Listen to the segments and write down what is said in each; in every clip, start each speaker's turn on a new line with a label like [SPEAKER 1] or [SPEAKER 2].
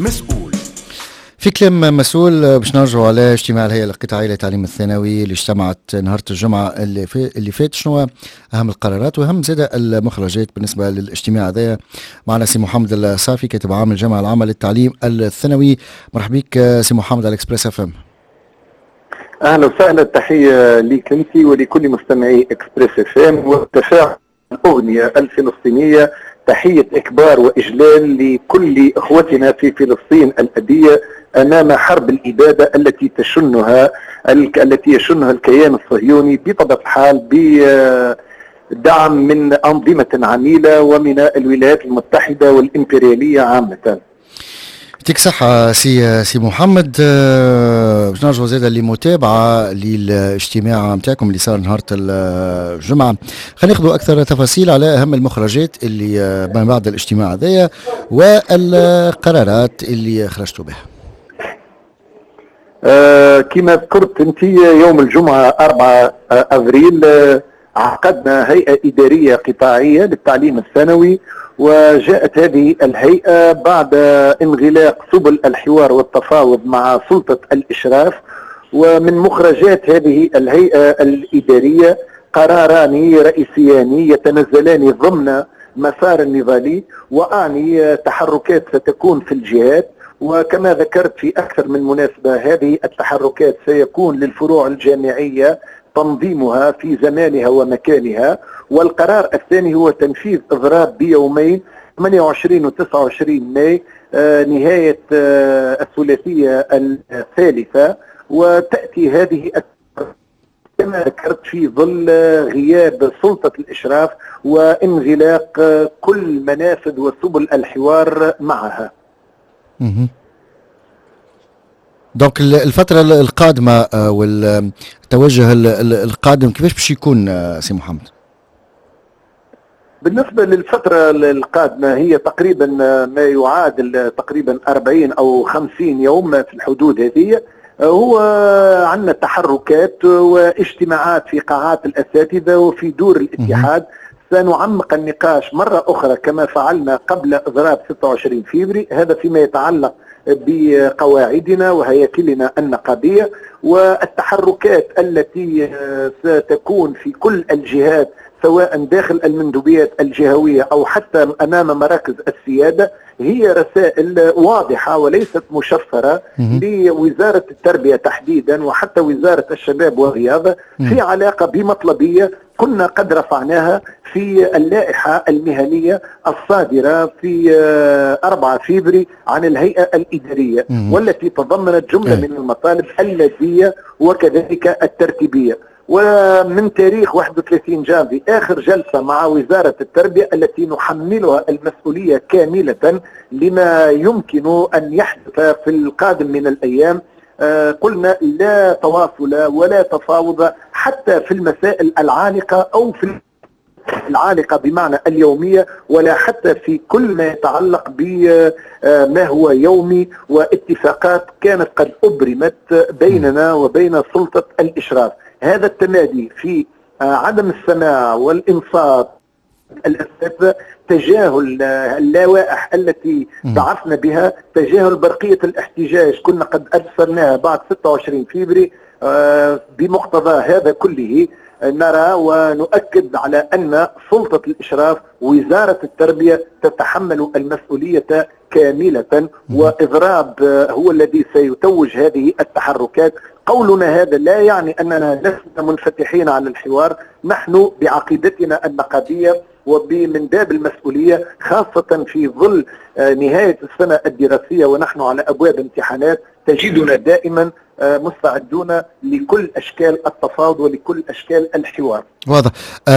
[SPEAKER 1] مسؤول.
[SPEAKER 2] في كلام مسؤول باش نرجعوا على اجتماع الهيئة القطاعية للتعليم الثانوي اللي اجتمعت نهار الجمعة اللي فات. شنو أهم القرارات وأهم زادة المخرجات بالنسبة للاجتماع هذا؟ معنا سي محمد الصافي كاتب عام الجامعة العامة للتعليم الثانوي. مرحبا بك سي محمد على اكسبريس اف ام.
[SPEAKER 3] اهلا وسهلا، تحيه ليك انت ولكل مستمعي اكسبريس اف ام. وتفاعل الاغنيه الفلسطينيه تحيه اكبار واجلال لكل اخوتنا في فلسطين الابيه امام حرب الاباده التي يشنها الكيان الصهيوني بطبيعه الحال بدعم من انظمه عميله ومن الولايات المتحده والامبرياليه عامه.
[SPEAKER 2] يعطيك صحة سي محمد. باش نرجعوا زاده لمتابعة للاجتماع نتاعكم اللي صار نهار الجمعة. خلينا ناخذوا أكثر تفاصيل على أهم المخرجات اللي ما بعد الاجتماع هذايا والقرارات اللي خرجتوا بها.
[SPEAKER 3] كما ذكرت انت، يوم الجمعة 4 أفريل عقدنا هيئة إدارية قطاعية للتعليم الثانوي، وجاءت هذه الهيئة بعد انغلاق سبل الحوار والتفاوض مع سلطة الإشراف. ومن مخرجات هذه الهيئة الإدارية قراران رئيسيان يتنزلان ضمن مسار النضالي، وأعني تحركات ستكون في الجهات. وكما ذكرت في أكثر من مناسبة، هذه التحركات سيكون للفروع الجامعية تنظيمها في زمانها ومكانها. والقرار الثاني هو تنفيذ إضراب بيومين 28 و 29 ماي نهاية الثلاثية الثالثة. وتأتي هذه كما ذكرت في ظل غياب سلطة الإشراف وانغلاق كل منافذ وسبل الحوار معها.
[SPEAKER 2] دونك الفترة القادمة والتوجه القادم كيفاش باش يكون سي محمد؟
[SPEAKER 3] بالنسبة للفترة القادمة هي تقريبا ما يعادل تقريبا 40 أو 50 يوم في الحدود هذه. هو عندنا تحركات واجتماعات في قاعات الأساتذة وفي دور الاتحاد. سنعمق النقاش مرة أخرى كما فعلنا قبل إضراب 26 فبراير، هذا فيما يتعلق بقواعدنا وهياكلنا النقابية. والتحركات التي ستكون في كل الجهات سواء داخل المندوبيات الجهوية أو حتى أمام مراكز السيادة هي رسائل واضحة وليست مشفرة لوزارة التربية تحديدا وحتى وزارة الشباب والرياضة في علاقة بمطلبية كنا قد رفعناها في اللائحة المهنية الصادرة في 4 فبراير عن الهيئة الإدارية، والتي تضمنت جملة من المطالب اللازمية وكذلك الترتيبية. ومن تاريخ 31 جانفي آخر جلسة مع وزارة التربية التي نحملها المسؤولية كاملة لما يمكن أن يحدث في القادم من الأيام، قلنا لا تواصل ولا تفاوض حتى في المسائل العالقة أو في العالقة بمعنى اليومية، ولا حتى في كل ما يتعلق بما هو يومي واتفاقات كانت قد أبرمت بيننا وبين سلطة الإشراف. هذا التمادي في عدم السماع والإنصات الأساتذة، تجاهل اللوائح التي ضعفنا بها، تجاهل برقية الاحتجاج كنا قد أرسلناها بعد 26 فبراير. بمقتضى هذا كله نرى ونؤكد على أن سلطة الإشراف وزارة التربية تتحمل المسؤولية كاملة، وإضراب هو الذي سيتوج هذه التحركات. قولنا هذا لا يعني أننا لسنا منفتحين على الحوار، نحن بعقيدتنا النقابية ومن باب المسؤولية خاصة في ظل نهاية السنة الدراسية ونحن على أبواب امتحانات، تجدنا دائما مستعدون لكل أشكال التفاوض ولكل أشكال الحوار.
[SPEAKER 2] واضح.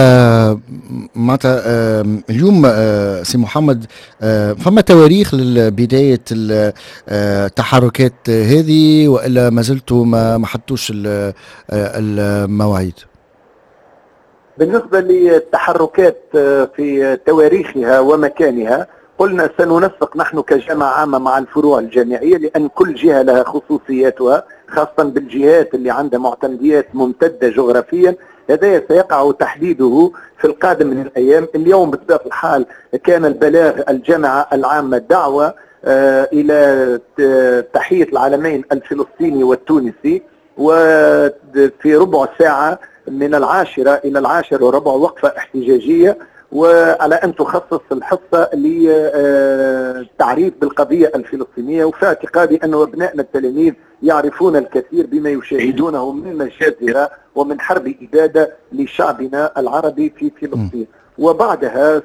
[SPEAKER 2] معناتها اليوم سي محمد فما تواريخ لبداية التحركات هذه وإلا ما زلتوا ما حطوش المواعيد؟
[SPEAKER 3] بالنسبة للتحركات في تواريخها ومكانها قلنا سننسق نحن كجامعة عامة مع الفروع الجامعية، لأن كل جهة لها خصوصياتها، خاصة بالجهات اللي عندها معتمديات ممتدة جغرافيا. هذا سيقع تحديده في القادم من الأيام. اليوم بطبيعة الحال كان البلاغ الجامعة العامة دعوة إلى تحية العلمين الفلسطيني والتونسي، وفي ربع ساعة من 10 إلى 10:15 وقفة احتجاجية، وعلى أن تخصص الحصة للتعريف بالقضية الفلسطينية. وفي اعتقادي أن أبنائنا التلاميذ يعرفون الكثير بما يشاهدونه من مجازر ومن حرب إبادة لشعبنا العربي في فلسطين. وبعدها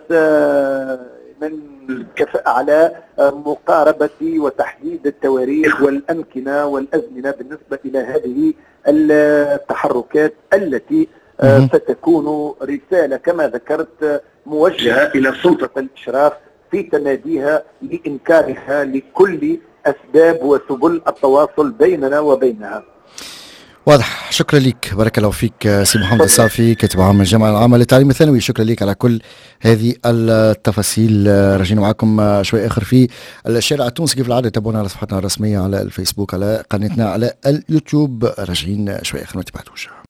[SPEAKER 3] نتفق على مقاربة وتحديد التواريخ والأمكنة والأزمنة بالنسبة إلى هذه التحركات التي ستكون رسالة كما ذكرت موجهة إلى سلطة الإشراف في تماديها لإنكارها لكل أسباب وسبل التواصل بيننا وبينها.
[SPEAKER 2] واضح. شكرا لك، بارك الله فيك سي محمد الصافي، كاتب عام الجامعة العامة للتعليم الثانوي. شكرا لك على كل هذه التفاصيل. راجعين معكم شوي آخر في الشارع التونسي كيف العادة. تابعونا على صفحتنا الرسمية على الفيسبوك، على قناتنا على اليوتيوب. راجعين شوي آخر، ما تبعدوش.